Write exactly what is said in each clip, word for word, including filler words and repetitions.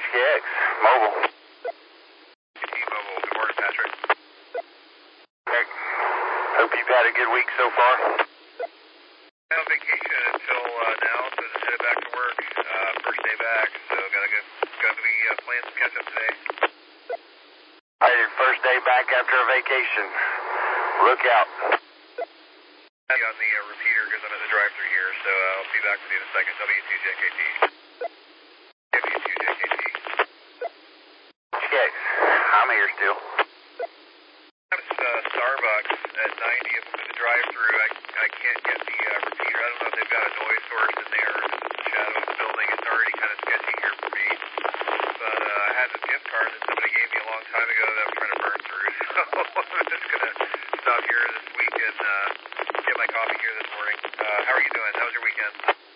K X, mobile. T-Mobile, good morning, Patrick. Hey, hope you've had a good week so far. I'm on vacation until uh, now, so just headed back to work. Uh, first day back, so gotta go, gotta be uh, playing some catch up today. Hey, first day back after a vacation. Look out. I'll be on the uh, repeater because I'm at the drive-thru here, so uh, I'll be back with you in a second. W two J K T. W two J K T. K X, I'm here still. I'm at uh, Starbucks at ninetieth with the drive-thru. I, I can't get the uh, repeater. I don't know if they've got a noise source in there or just the shadow of the building. It's already kind of sketchy here for me. But uh, I had this gift card that somebody gave me a long time ago that I'm trying to burn through. So I'm just going to stop here this week and uh, get my coffee here this morning. Uh, how are you doing? How was your weekend?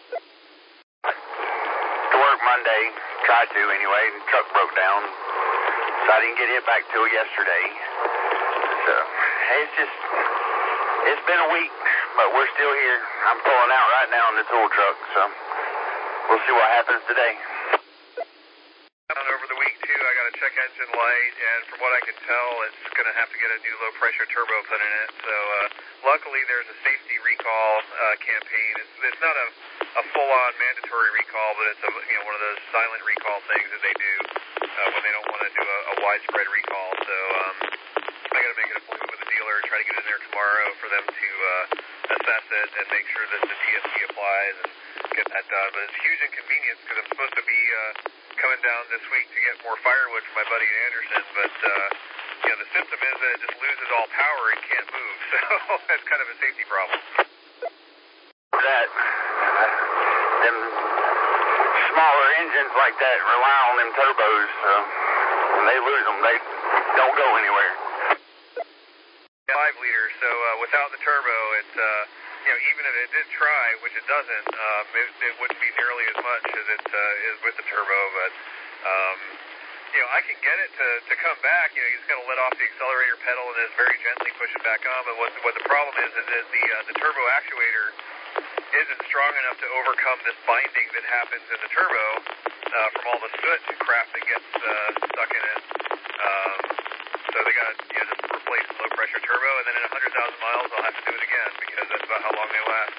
To work Monday, tried to anyway, and the truck broke down. So I didn't get it back till yesterday. So, it's just, it's been a week, but we're still here. I'm pulling out right now in the tool truck, so we'll see what happens today. Over the week, too, I got a check engine light, and from what I can tell, it's going to have to get a new low-pressure turbo put in it. So, uh, luckily, there's a safety recall uh, campaign. It's, it's not a, a full-on mandatory recall, but it's a, you know, one of those silent recall things that they do uh, when they don't want to do a, a widespread recall. So, um, I got to make an appointment with the dealer and try to get in there tomorrow for them to uh, assess it and make sure that the D S P applies and get that done. But it's a huge inconvenience because I'm supposed to be uh, coming down this week to get more firewood for my buddy Anderson, but uh, you know, the symptom is that it just loses all power and can't move, so that's kind of a safety problem. That, uh, them smaller engines like that rely on them turbos, so when they lose them, they don't go anywhere. Five liters, so uh, without the turbo, it's uh, you know, even if it did try, which it doesn't, um, it, it wouldn't be nearly as much as it uh, is with the turbo. But um, you know, I can get it to, to come back. You know, you just got to let off the accelerator pedal and just very gently push it back on. But what what the problem is is that the uh, the turbo actuator isn't strong enough to overcome this binding that happens in the turbo uh, from all the soot and crap that gets uh, stuck in it. Um, So they got to you know, just replace the low-pressure turbo, and then in one hundred thousand miles, I'll have to do it again, because that's about how long they last.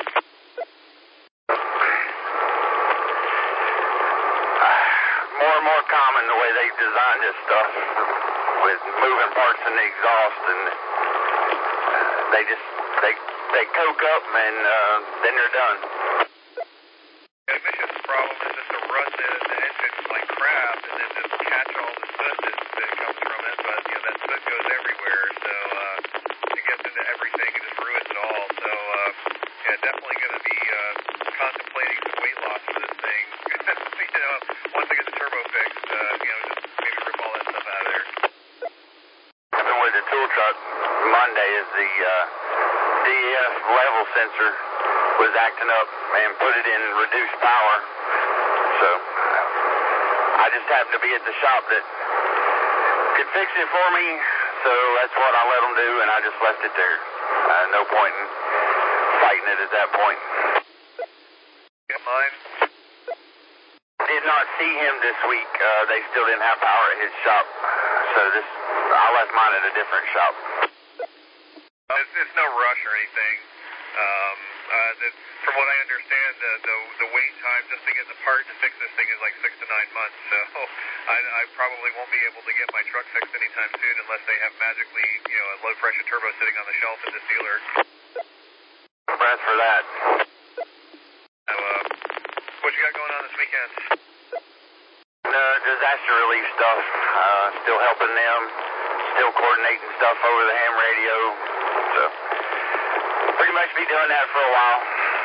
More and more common the way they've designed this stuff with moving parts in the exhaust, and they just, they, they coke up, and uh, then they're done. The emissions problem is just to run the, the engine like crap, and then just catch all the soot that, that comes from it, but you know, that soot goes everywhere, so uh, it gets into everything and just ruins it all. So uh, yeah, definitely going to be uh, contemplating some weight loss for this thing. You know, once I get the turbo fixed, uh, you know, just maybe rip all that stuff out of there. Happened with the tool truck Monday is the uh, D E F level sensor was acting up and put it in reduced power. So I just happened to be at the shop that could fix it for me, so that's what I let them do, and I just left it there. Uh, no point in fighting it at that point. Get mine? Did not see him this week. Uh, they still didn't have power at his shop, so this I left mine at a different shop. It's, it's no rush or anything. Um, uh, the, from what I understand, the, the the wait time just to get the part to fix this thing is like six to nine months. So I, I probably won't be able to get my truck fixed anytime soon unless they have magically, you know, a low pressure turbo sitting on the shelf at this dealer. Breath for that. So, uh, what you got going on this weekend? Uh, disaster relief stuff. Uh, still helping them. Still coordinating stuff over the ham radio. So pretty much be doing that for a while.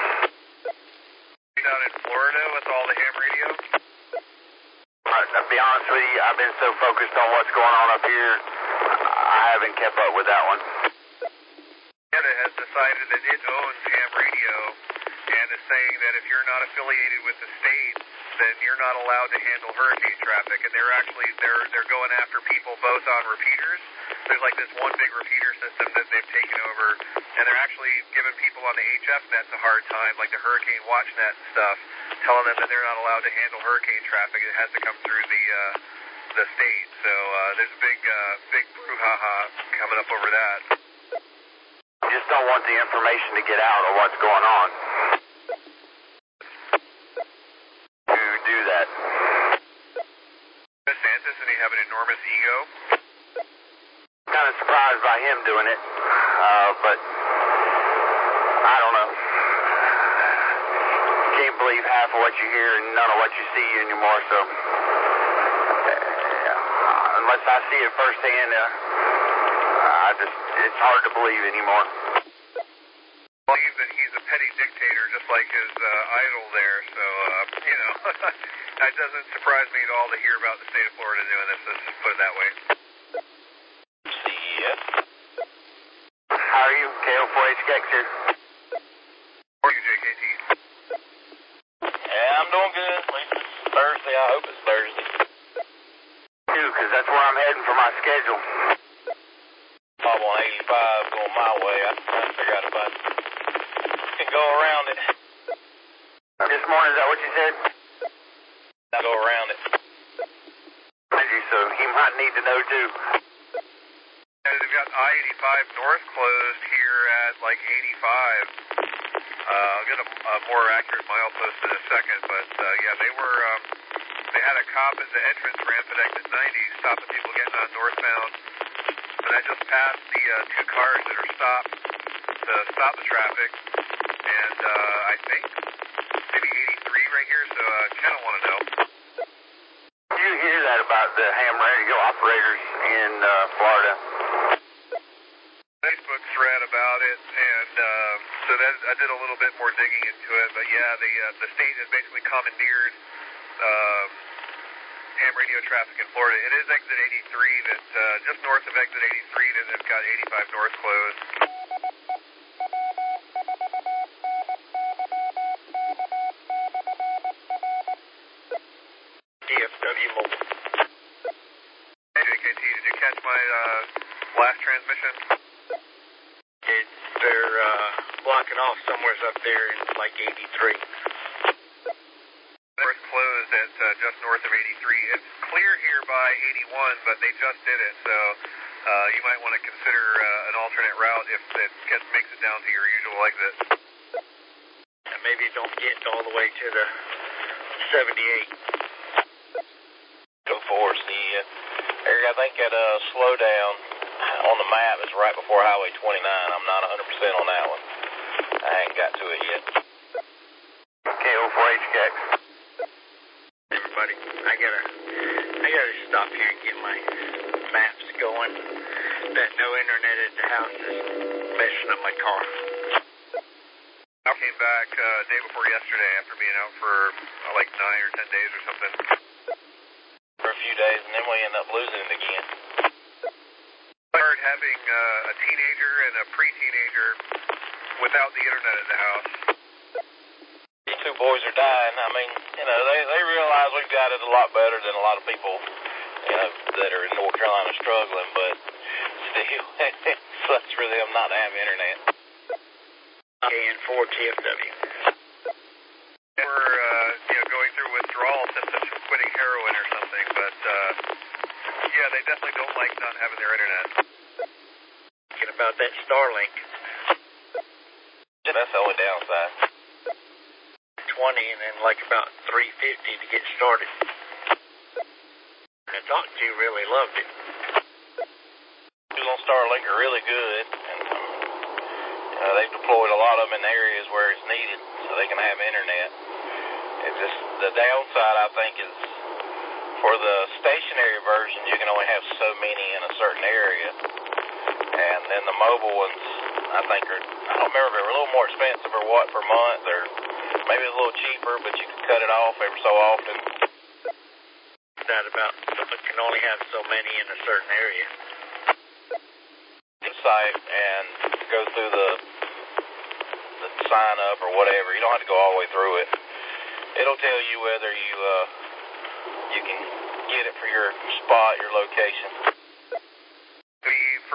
You down in Florida with all the ham radio? Right, I'll be honest with you, I've been so focused on what's going on up here, I haven't kept up with that one. Canada has decided that it owns ham radio and is saying that if you're not affiliated with the state, then you're not allowed to handle hurricane traffic. And they're actually they're they're going after people both on repeaters there's like this one big repeater system that they've taken over, and they're actually giving people on the H F nets a hard time, like the Hurricane Watch Net and stuff, telling them that they're not allowed to handle hurricane traffic. It has to come through the uh, the state. So uh, there's a big, uh, big brouhaha coming up over that. You just don't want the information to get out of what's going on. To do that. DeSantis, and he have an enormous ego. Kind of surprised by him doing it, uh, but I don't know. You can't believe half of what you hear and none of what you see anymore, so uh, unless I see it firsthand, uh, I just, it's hard to believe anymore. I believe that he's a petty dictator just like his uh, idol there, so, uh, you know, that doesn't surprise me at all to hear about the state of Florida doing this, let's put it that way. Yes. How are you? K O four H K X here. How are you, J K T? Yeah, I'm doing good. At least it's Thursday. I hope it's Thursday. Too, because that's where I'm heading for my schedule. I'm on eighty-five going my way. I trying to figure out if I can go around it. This morning, is that what you said? I'll go around it. Thank you, so he might need to know too. They've got I eighty-five north closed here at like eighty-five. Uh, I'll get a, a more accurate milepost in a second, but uh, yeah, they were, um, they had a cop at the entrance ramp at exit ninety stopping people getting on northbound. And I just passed the uh, two cars that are stopped to stop the traffic. And uh, I think maybe eighty-three right here, so uh, Ken will want to know. You hear that about the ham radio operators in uh, Florida? Facebook thread about it, and uh, so that I did a little bit more digging into it. But yeah, the uh, the state has basically commandeered uh, ham radio traffic in Florida. It is exit eighty-three, that uh, just north of exit eighty-three, that they've got eighty-five north closed. D F W Mobile. Hey, J K T, did you catch my uh, last transmission? It, they're uh, blocking off somewhere up there in like eighty-three. North closed at uh, just north of eighty-three. It's clear here by eighty-one, but they just did it, so uh, you might want to consider uh, an alternate route if it gets, makes it down to your usual exit. And maybe it don't get all the way to the seventy-eight. Go for it, see ya. Eric, I think that uh, slowdown on the map is right before Highway twenty-nine. I'm not one hundred percent on that one. I ain't got to it yet. K O four H K X. Everybody, I gotta, I gotta stop here and get my maps going. That no internet at the house is messing up my car. I came back uh, day before yesterday after being out for uh, like nine or ten days or something. For a few days, and then we end up losing it again. I started having uh, a teenager and a pre-teenager without the internet at the house. These two boys are dying. I mean, you know, they, they realize we've got it a lot better than a lot of people, you know, that are in North Carolina struggling, but still, it sucks for them not to have internet. K N four T F W. We're, uh, you know, going through withdrawal symptoms from quitting heroin or something, but, uh, yeah, they definitely don't like not having their internet. Thinking about that Starlink. That's the only downside. twenty and then like about three fifty to get started. I talked to you really loved it. Who's on Starlink are really good, and um, you know, they've deployed a lot of them in areas where it's needed so they can have internet. It's just the downside, I think, is for the stationary version, you can only have so many in a certain area, and then the mobile ones, I think, are, I don't remember if they were a little more expensive or what per month, or maybe a little cheaper, but you can cut it off every so often. That about, but can only have so many in a certain area. Site and go through the the sign up or whatever. You don't have to go all the way through it. It'll tell you whether you uh you can get it for your spot, your location. We've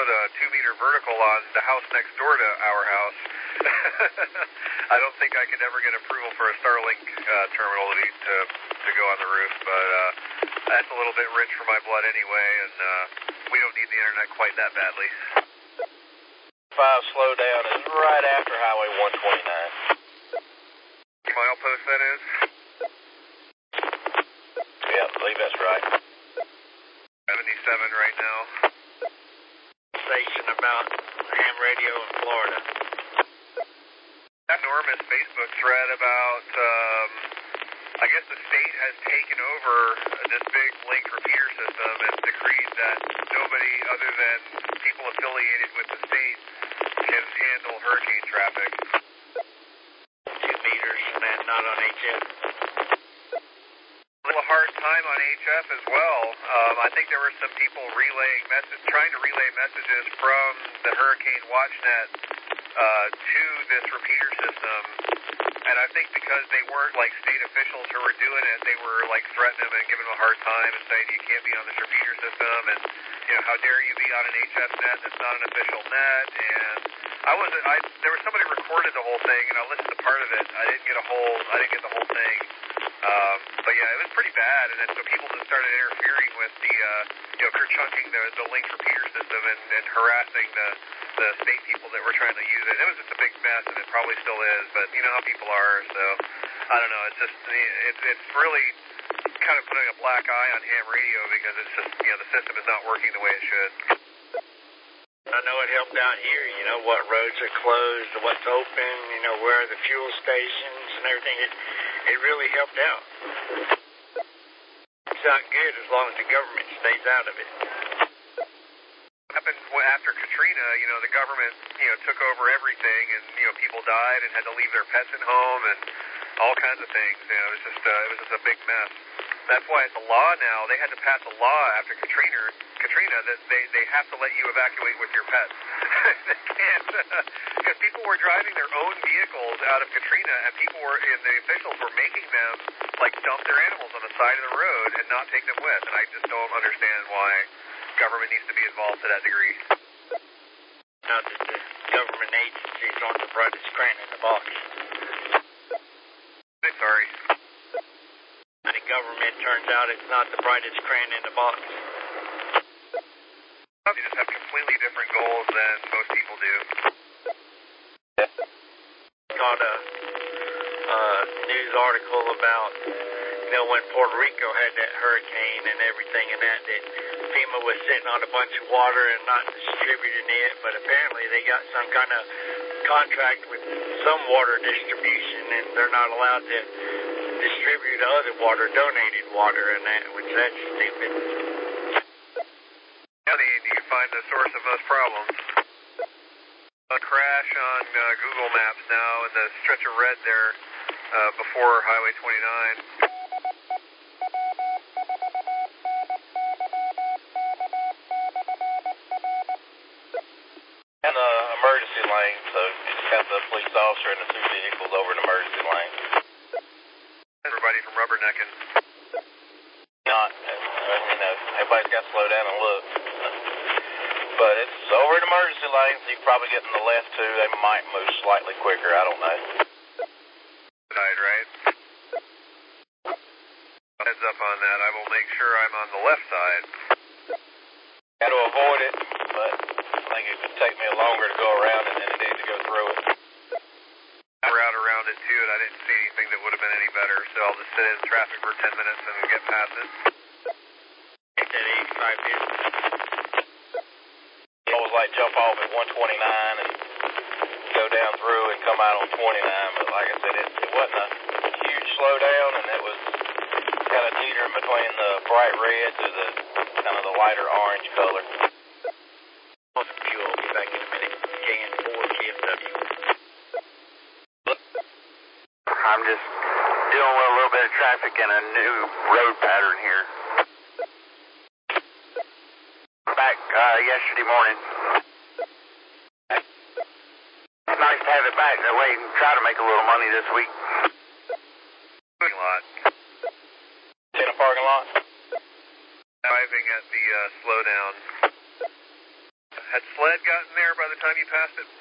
put a two-meter vertical on the house next door to our house. I don't think I could ever get approval for a Starlink uh, terminal to, to to go on the roof, but uh, that's a little bit rich for my blood anyway, and uh, we don't need the internet quite that badly. Five slowdown is right after Highway one twenty-nine. Milepost, that is? Yeah, I believe that's right. seventy-seven right now. Station about ham radio in Florida. That enormous Facebook thread about, um, I guess the state has taken over this big link repeater system and decreed that nobody other than people affiliated with the state can handle hurricane traffic. Two meters, and that not on H F. A little hard time on H F as well. Um, I think there were some people relaying message, trying to relay messages from the Hurricane WatchNet uh, to this repeater system, and I think because they weren't like state officials who were doing it, they were like threatening them and giving them a hard time and saying you can't be on this repeater system, and you know how dare you be on an H F net that's not an official net. And I wasn't. I there was somebody recorded the whole thing, and I listened to part of it. I didn't get a whole. I didn't get the whole thing. Um, but yeah, it was pretty bad, and then so people just started interfering with the, uh, you know, chunking the, the link repeater system and, and harassing the, the state people that were trying to use it. It was just a big mess, and it probably still is, but you know how people are, so I don't know, it's just, it, it's really kind of putting a black eye on ham radio because it's just, you know, the system is not working the way it should. I know it helped out here, you know, what roads are closed, what's open, you know, where are the fuel stations and everything. It, it really helped out. It's not good as long as the government stays out of it. What happened after Katrina, you know, the government, you know, took over everything, and, you know, people died and had to leave their pets at home and all kinds of things. You know, it was just, uh, it was just a big mess. That's why it's a law now. They had to pass a law after Katrina, Katrina that they, they have to let you evacuate with your pets. They can't, because uh, people were driving their own vehicles out of Katrina, and people were, and the officials were making them, like, dump their animals on the side of the road and not take them with. And I just don't understand why government needs to be involved to that degree. Now that the government agencies aren't the brightest crayon in the box. Sorry. The government turns out it's not the brightest crayon in the box. They just have completely different goals than most people do. Got a uh, news article about, you know, when Puerto Rico had that hurricane and everything and that, that FEMA was sitting on a bunch of water and not distributing it, but apparently they got some kind of contract with some water distribution, and they're not allowed to distribute other water, donated water, and that, which that's stupid. Yeah, you can find the source of most problems. A crash on uh, Google Maps now in the stretch of red there uh, before Highway twenty-nine. In the emergency lane, so you just got the police officer and the two vehicles over in the emergency lane. Everybody from rubbernecking. Not, uh, you know, everybody's got to slow down and look. But it's over in emergency lanes, so you can probably get in the left too. They might move slightly quicker, I don't know. Side, right? Heads up on that. I will make sure I'm on the left side. Got to avoid it, but I think it would take me longer to go around it than it did to go through it. I route around it too, and I didn't see anything that would have been any better, so I'll just sit in traffic for ten minutes and get past it. Take that eighty-five distance. I always like jump off at one twenty-nine and go down through and come out on twenty-nine, but like I said, it, it wasn't a huge slowdown, and it was kind of teetering between the bright red to the kind of the lighter orange color. Off the fuel, I'll be back in a minute. K N four K F W. I'm just dealing with a little bit of traffic and a new road pattern here. Back uh, yesterday morning. It's nice to have it back. That way you can try to make a little money this week. Parking lot. In a parking lot? Driving at the uh, slowdown. Had sled gotten there by the time you passed it?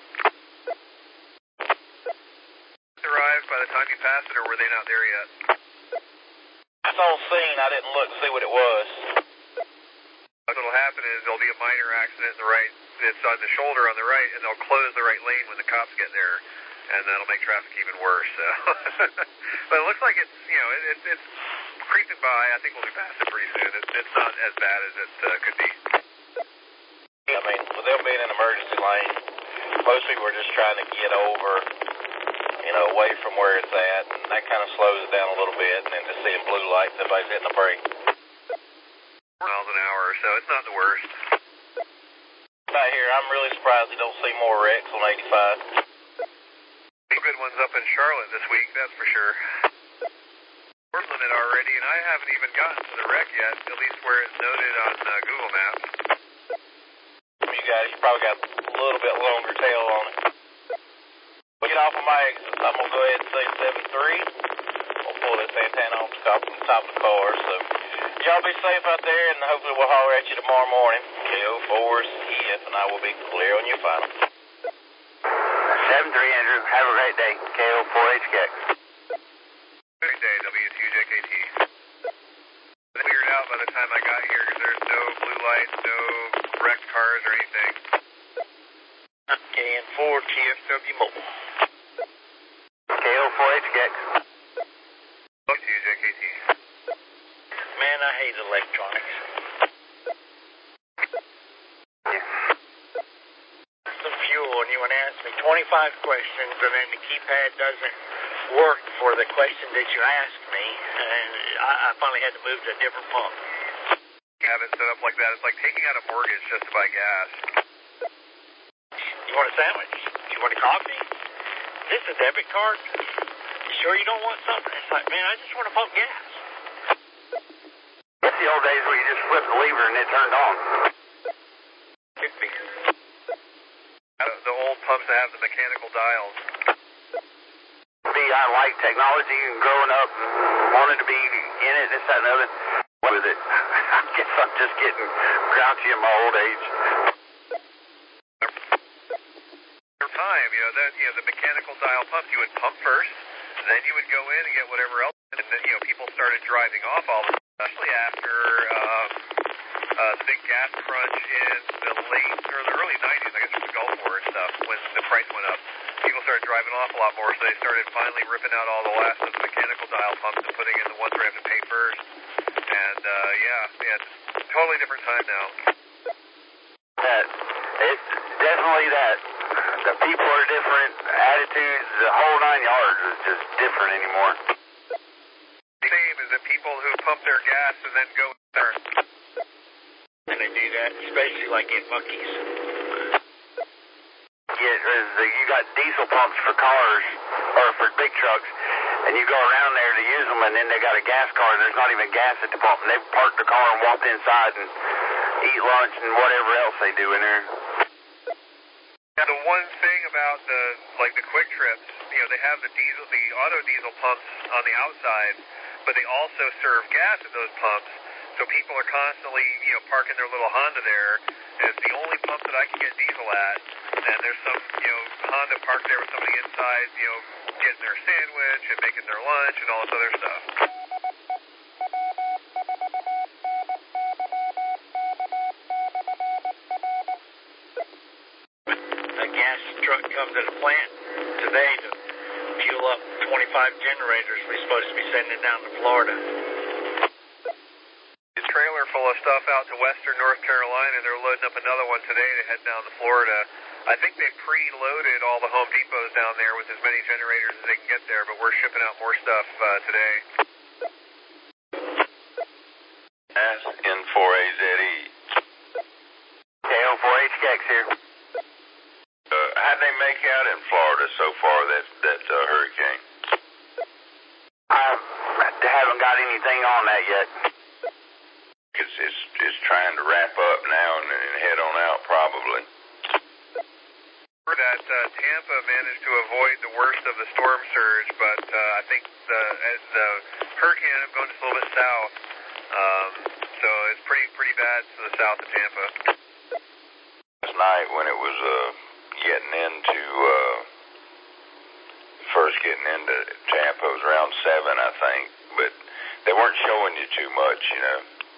Arrived by the time you passed it, or were they not there yet? It's on scene. I didn't look to see what it was. What'll happen is there'll be a minor accident in the right. It's on the shoulder on the right, and they'll close the right lane when the cops get there, and that'll make traffic even worse. So, but it looks like it's you know it, it, it's creeping by. I think we'll be past it pretty soon. It's, it's not as bad as it uh, could be. I mean, with them being an emergency lane, most people are just trying to get over, you know, away from where it's at, and that kind of slows it down a little bit, and then just seeing blue lights, everybody's hitting the brake. Miles an hour or so. It's not the worst. Right here, I'm really surprised you don't see more wrecks on eighty-five. Be good ones up in Charlotte this week, that's for sure. Portland it already, and I haven't even gotten to the wreck yet, at least where it's noted on uh, Google Maps. You guys, you probably got a little bit longer tail on it. Get off of my exit. I'm going to go ahead and say seven three. We'll pull this antenna off the top, from the top of the car. So, y'all be safe out there, and hopefully we'll holler at you tomorrow morning. K O four E F, and I will be clear on your final. seven three, Andrew. Have a great day. K O four H K X. Great day, W two J K T. I figured out by the time I got here because there's no blue lights, no wrecked cars or anything. K N four T F W Mobile. K O four H K X. W two J K T. Man, I hate electronics. Yeah. Some fuel, and you want to ask me twenty-five questions, and then the keypad doesn't work for the question that you asked me, and I, I finally had to move to a different pump. Have it set up like that. It's like taking out a mortgage just to buy gas. You want a sandwich? You want a coffee? Is this a debit card? You sure you don't want something? It's like, man, I just want to pump gas. It's the old days where you just flip the lever and it turned on. Could be. Uh, the old pumps that have the mechanical dials. See, I like technology and growing up and wanted to be in it, this, that, and the other. With it. I guess I'm just getting grouchy in my old age. Time, you know, that, you know, the mechanical dial pumps, you would pump first, then you would go in and get whatever else, and then, you know, people started driving off all of it, especially after um, uh, the big gas crunch in the late, or the early nineties, I guess it was Gulf War and stuff, when the price went up. People started driving off a lot more, so they started finally ripping out all the last of the mechanical dial pumps and putting in the ones where you have to pay first. And, uh, yeah, yeah, it's a totally different time now. That, it's definitely that. The people are different, attitudes, the whole nine yards is just different anymore. The same as the people who pump their gas and then go there. And they do that, especially like in Buc-ee's. Get, you got diesel pumps for cars, or for big trucks, and you go around there to use them, and then they got a gas car, and there's not even gas at the pump, and they park the car and walk inside and eat lunch and whatever else they do in there. Now, the one thing about the, like the Quick Trips, you know, they have the diesel, the auto diesel pumps on the outside, but they also serve gas at those pumps, so people are constantly, you know, parking their little Honda there, and it's the only pump that I can get diesel at, and there's some, you know, Honda parked there with somebody inside, you know, getting their sandwich and making their lunch and all this other stuff. A gas truck comes to the plant today to fuel up twenty-five generators we're supposed to be sending down to Florida. A trailer full of stuff out to western North Carolina, and they're loading up another one today to head down to Florida. I think they pre-loaded all the Home Depots down there with as many generators as they can get there, but we're shipping out more stuff uh, today. S N four A Z E. K O four H K X here. Uh, how'd they make out in Florida so far, that, that uh, hurricane? I haven't got anything on that yet. It's, it's, it's trying to wrap up now and, and head on out, probably. That uh, Tampa managed to avoid the worst of the storm surge, but uh, I think the, as the hurricane ended up going just a little bit south, um, so it's pretty pretty bad to the south of Tampa. Last night I think, but they weren't showing you too much, you know.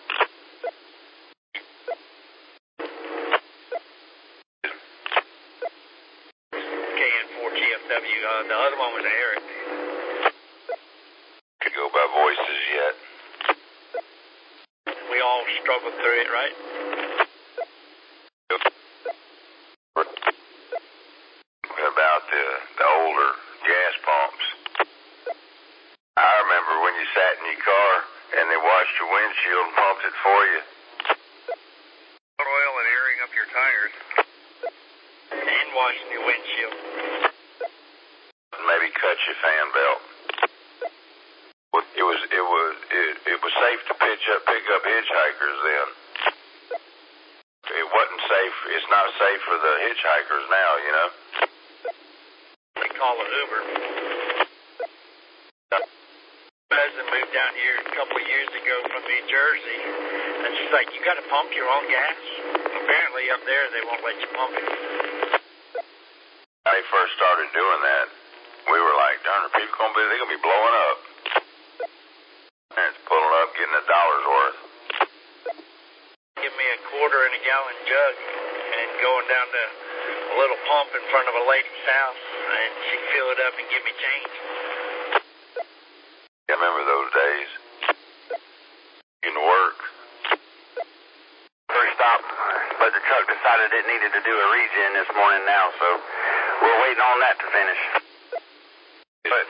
K N four G F W. Uh, the other one was Eric. Could go by voices yet. We all struggled through it, right? About the, the older gas pumps. I remember when you sat in your car and they washed your windshield and pumped it for you. Oil and airing up your tires. And washing your windshield. Maybe cut your fan belt. It was it was it, it was safe to pitch up pick up hitchhikers then. It wasn't safe. It's not safe for the hitchhikers now, you know. They call it Uber. My cousin moved down here a couple of years ago from New Jersey, and she's like, "You got to pump your own gas." Apparently, up there they won't let you pump it. When they first started doing that, we were like, "Darn, are people gonna be? They're gonna be blowing up." And it's pulling up, getting a dollar's worth. Give me a quarter in a gallon jug, and going down to a little pump in front of a lady's house, and she'd fill it up and give me change. I remember those days. In work. First stop, but the truck decided it needed to do a regen this morning now, so we're waiting on that to finish. But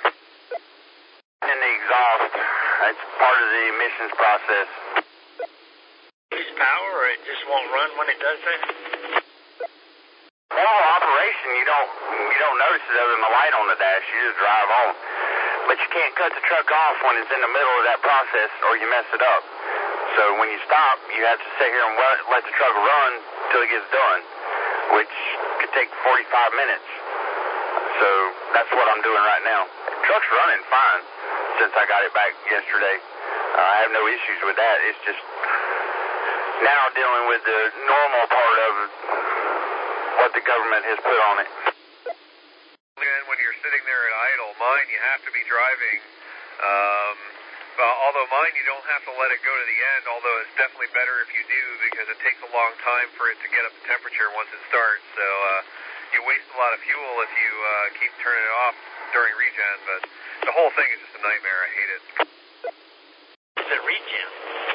in the exhaust, it's part of the emissions process. Use power, or it just won't run when it does that? Normal operation, you don't you don't notice it other than the light on the dash. You just drive on. But you can't cut the truck off when it's in the middle of that process, or you mess it up. So when you stop, you have to sit here and let the truck run till it gets done, which could take forty-five minutes. So that's what I'm doing right now. The truck's running fine since I got it back yesterday. Uh, I have no issues with that. It's just now dealing with the normal part of what the government has put on it. And when you're sitting there at idle, mine you have to be driving. Um, well, although mine you don't have to let it go to the end, although it's definitely better if you do because it takes a long time for it to get up to temperature once it starts. So uh, you waste a lot of fuel if you uh, keep turning it off during regen, but the whole thing is just a nightmare. I hate it. It's a regen.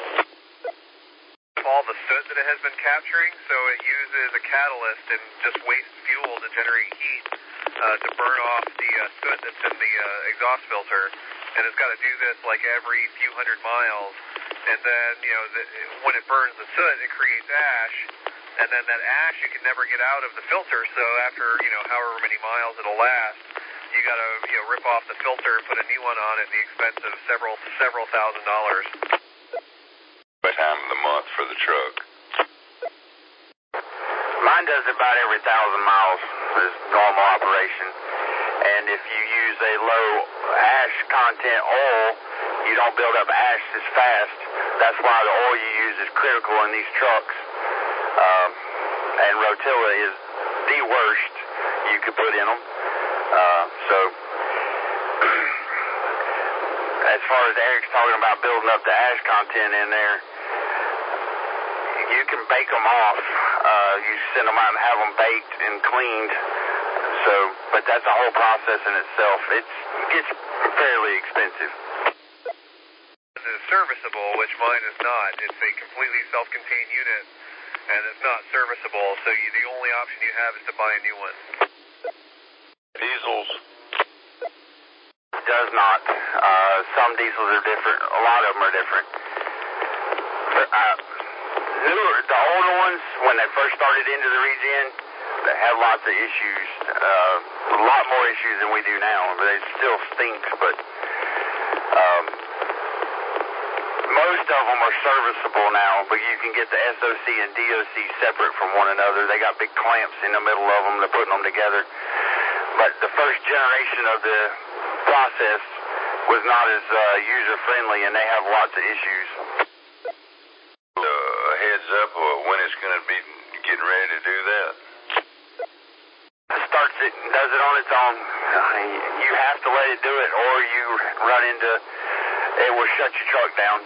All the soot that it has been capturing, so it uses a catalyst and just wastes fuel to generate heat uh, to burn off the uh, soot that's in the uh, exhaust filter, and it's got to do this like every few hundred miles, and then, you know, the, when it burns the soot, it creates ash, and then that ash you can never get out of the filter, so after, you know, however many miles it'll last, you got to, you know, rip off the filter, put a new one on at the expense of several, several thousand dollars. Time of the month for the truck. Mine does about every thousand miles is normal operation. And if you use a low ash content oil, you don't build up ash as fast. That's why the oil you use is critical in these trucks. Um, and Rotilla is the worst you could put in them. Uh, so as far as Eric's talking about building up the ash content in there, you can bake them off. Uh, you send them out and have them baked and cleaned. So, but that's a whole process in itself. It's, it gets fairly expensive. It's serviceable, which mine is not. It's a completely self-contained unit, and it's not serviceable, so you, the only option you have is to buy a new one. Diesels. Does not. Uh, some diesels are different. A lot of them are different. But, uh, newer, the older ones, when they first started into the regen, they had lots of issues. Uh, a lot more issues than we do now. But it still stinks, but um, most of them are serviceable now. But you can get the S O C and D O C separate from one another. They got big clamps in the middle of them. They're putting them together. But the first generation of the process was not as uh, user-friendly, and they have lots of issues. Uh, heads up uh, when it's going to be getting ready to do that? Start starts it and does it on its own. You have to let it do it, or you run into, it will shut your truck down.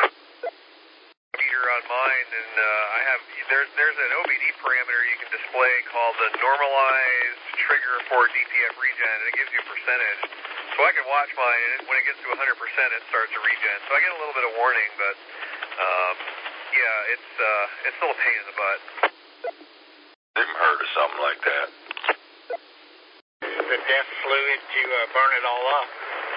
Meter on mine, and uh, I have, there's, there's an O B D parameter you can display called the normalized trigger for D P F regen, and it gives you a percentage. So I can watch mine, and when it gets to one hundred percent, it starts to regen. So I get a little bit of warning, but um, yeah, it's uh, it's still a pain in the butt. Never heard of something like that. The death fluid to uh, burn it all off.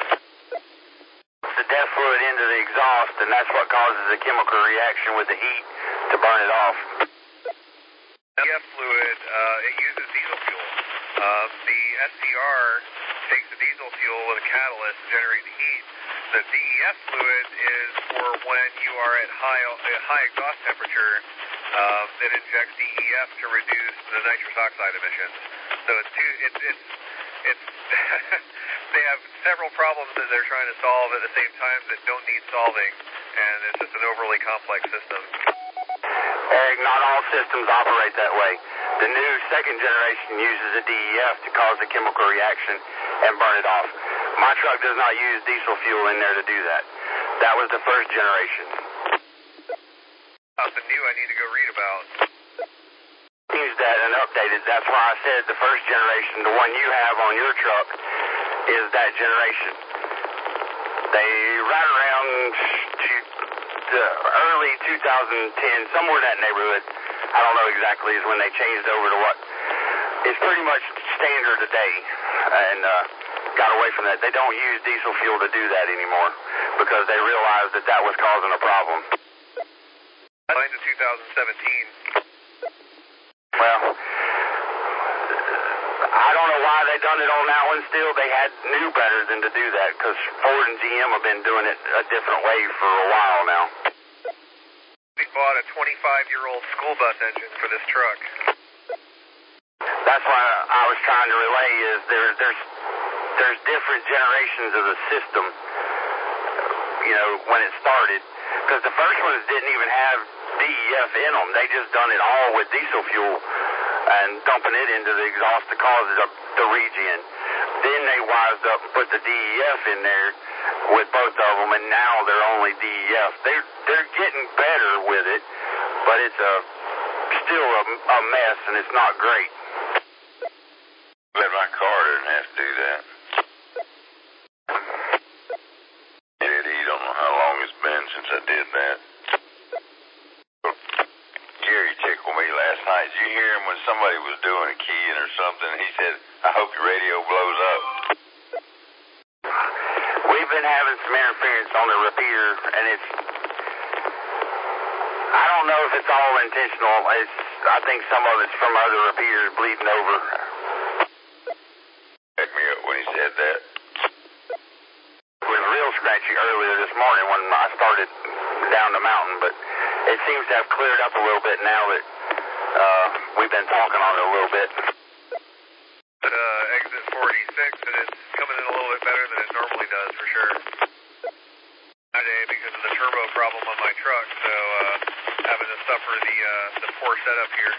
The death fluid into the exhaust, and that's what causes the chemical reaction with the heat to burn it off. D E F fluid, uh, it uses diesel fuel. Uh, the S C R takes the diesel fuel with a catalyst to generate the heat. The D E F fluid is for when you are at high at high exhaust temperature. Um, it injects D E F to reduce the nitrous oxide emissions. So it's two, it's it's it's they have several problems that they're trying to solve at the same time that don't need solving, and it's just an overly complex system. Eric, not all systems operate that way. The new second generation uses a D E F to cause a chemical reaction and burn it off. My truck does not use diesel fuel in there to do that. That was the first generation. Something new I need to go read about. Use that and updated. That's why I said the first generation, the one you have on your truck, is that generation. They right around to the early two thousand ten, somewhere in that neighborhood, I don't know exactly, is when they changed over to what is pretty much standard today, and uh, got away from that. They don't use diesel fuel to do that anymore because they realized that that was causing a problem. Mine's in two thousand seventeen. Well, I don't know why they done it on that one still. They had knew better than to do that because Ford and G M have been doing it a different way for a while now. We bought a twenty-five-year-old school bus engine for this truck. That's why I was trying to relay is there, there's there's different generations of the system, you know, when it started. Because the first ones didn't even have D E F in them. They just done it all with diesel fuel and dumping it into the exhaust to cause the, the regen. Then they wised up and put the D E F in there with both of them, and now they're only D E F. They're, they're getting better with it, but it's a still a, a mess, and it's not great. But my car doesn't have to do that. Eddie, you don't know how long it's been since I did that. Gary tickled me last night. Did you hear him when somebody was doing a keying or something? He said, I hope your radio blows up. We've been having some interference on the repeater, and it's, I don't know if it's all intentional. It's, I think some of it's from other repeaters bleeding over. Back me up when he said that. It was real scratchy earlier this morning when I started down the mountain, but it seems to have cleared up a little bit now that uh, we've been talking on it a little bit. Uh, exit forty-six, and it's coming in a little bit better than it normally does, for sure. Today, because of the turbo problem on my truck, so uh, having to suffer the uh, the poor setup here.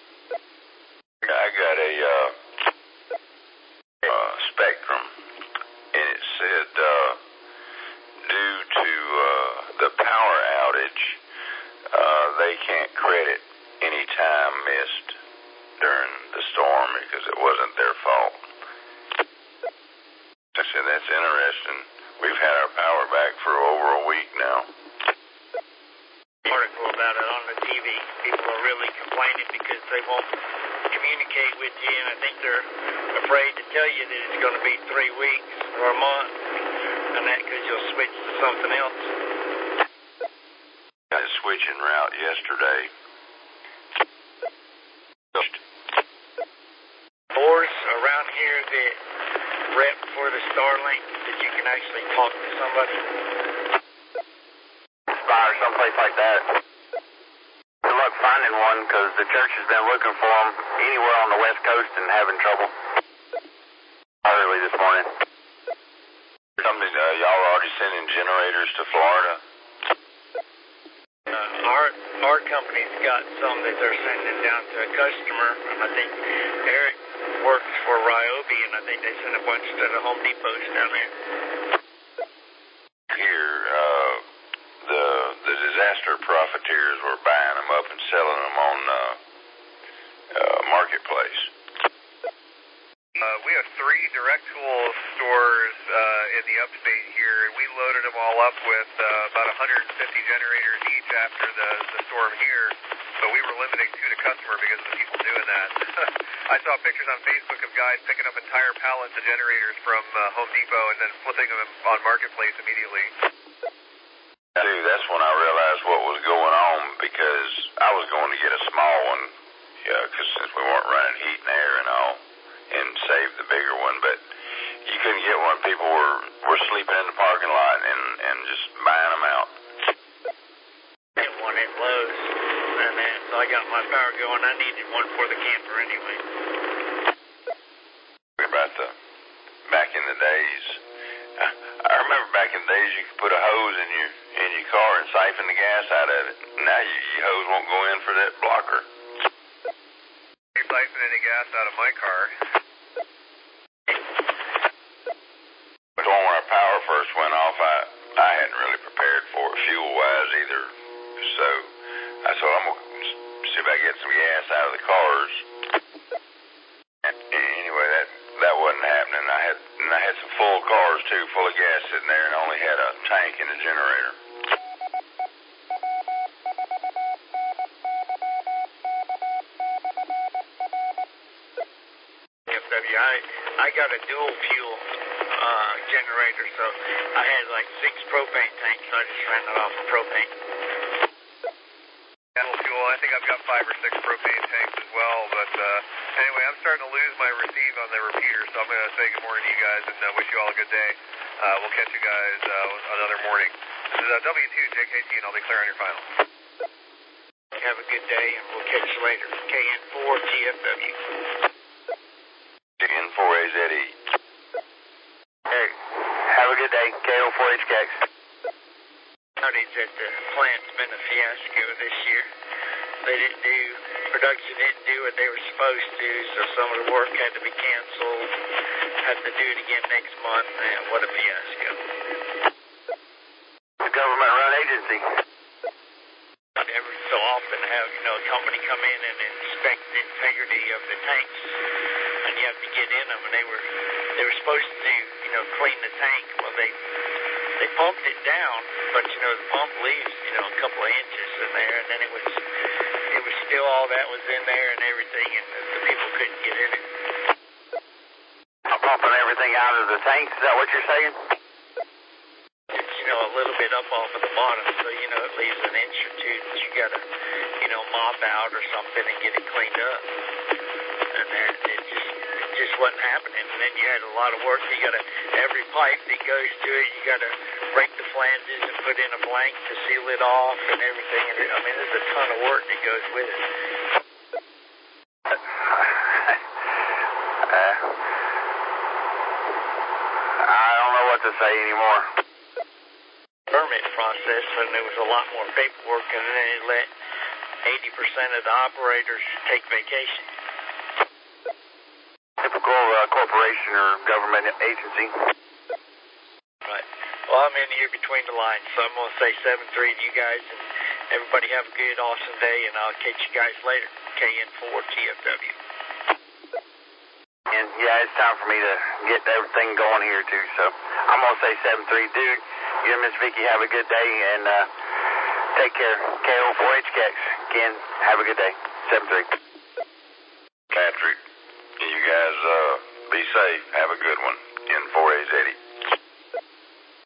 I got a uh, uh, Spectrum, and it said uh, due to uh, the power outage, uh, they can't credit any time missed during the storm because it wasn't their fault. I said, that's interesting. We've had our power back for over a week now. Article about it on the T V. People are really complaining because they won't communicate with you, and I think they're afraid to tell you that it's going to be three weeks or a month, and that because you'll switch to something else. I was switching route yesterday. Boards around here that rep for the Starlink that you can actually talk to somebody. Spire, someplace like that. Good luck finding one because the church has been looking for them anywhere on the West Coast and having trouble. Early this morning. Something, uh, y'all are already sending generators to Florida? Uh, our our company's got some that they're sending down to a customer, and I think Eric works for Ryobi, and I think they sent a bunch to the Home Depots down there. Here, uh, the the disaster profiteers were buying them up and selling them on uh, uh, Marketplace. Uh, we have three direct tool stores uh, in the upstate here, and we loaded them all up with uh, about one hundred fifty generators each after the, the storm here, but we were limiting two to customer because of the people doing that. I saw pictures on Facebook of guys picking up entire pallets of generators from uh, Home Depot and then flipping them on Marketplace immediately. Dude, that's when I realized what was going on, because I was going to get a small one, yeah, because since we weren't running heat and air and all, and save the bigger one, but you couldn't get one. People were, were sleeping in the parking lot and, and just buying them out. I had one at Lowe's, and then, so I got my power going. I needed one for the camper anyway. About the, back in the days, I, I remember back in the days you could put a hose in your in your car and siphon the gas out of it. Now you, your hose won't go in for that blocker. You're siphoning any gas out of my car. But when our power first went off, I, I hadn't really prepared for it fuel-wise either. So I thought, I'm going to see if I can get some gas out of the cars. And anyway, that, that wasn't happening. I had, and I had some full cars, too, full of gas sitting there, and only had a tank and a generator. I, I got a dual fuel uh, generator, so I had like six propane tanks, so I just ran it off of propane. Dual fuel, I think I've got five or six propane tanks as well, but uh, anyway, I'm starting to lose my receive on the repeater, so I'm going to say good morning to you guys and uh, wish you all a good day. Uh, we'll catch you guys uh, another morning. This is uh, W two J K T, and I'll declare on your final. Have a good day, and we'll catch you later. K N four T F W. N four A Z E. Hey, have a good day. K O four H K X. Outage at the plant's been a fiasco this year. They didn't do, production didn't do what they were supposed to, so some of the work had to be canceled. Had to do it again next month. Man, what a fiasco. It's a government-run agency. Every so often have, you know, a company come in and inspect the integrity of the tanks, and you have to get in them, and they were they were supposed to, you know, clean the tank. Well, they they pumped it down, but you know the pump leaves, you know, a couple of inches in there, and then it was it was still all that was in there and everything, and the, the people couldn't get in it. Pumping everything out of the tanks, is that what you're saying? It's, you know, a little bit up off of the bottom, so you know it leaves an inch or two that you gotta, you know, mop out or something and get it cleaned up. And then it just it just wasn't happening. And then you had a lot of work. You gotta every pipe that goes to it, you gotta break the flanges and put in a blank to seal it off and everything. And it, I mean, there's a ton of work that goes with it. uh, I don't know what to say anymore. Permit process, and there was a lot more paperwork, and then they let eighty percent of the operators take vacation. Typical uh, corporation or government agency. Right. Well, I'm in here between the lines, so I'm going to say seven three to you guys, and everybody have a good, awesome day, and I'll catch you guys later. K N four T F W. And yeah, it's time for me to get everything going here too, so I'm going to say seven three. Dude, you and Miss Vicky have a good day, and uh, take care. K O four H K X. Ken, have a good day. seven three. Patrick, you guys uh, be safe. Have a good one. N four A Z E.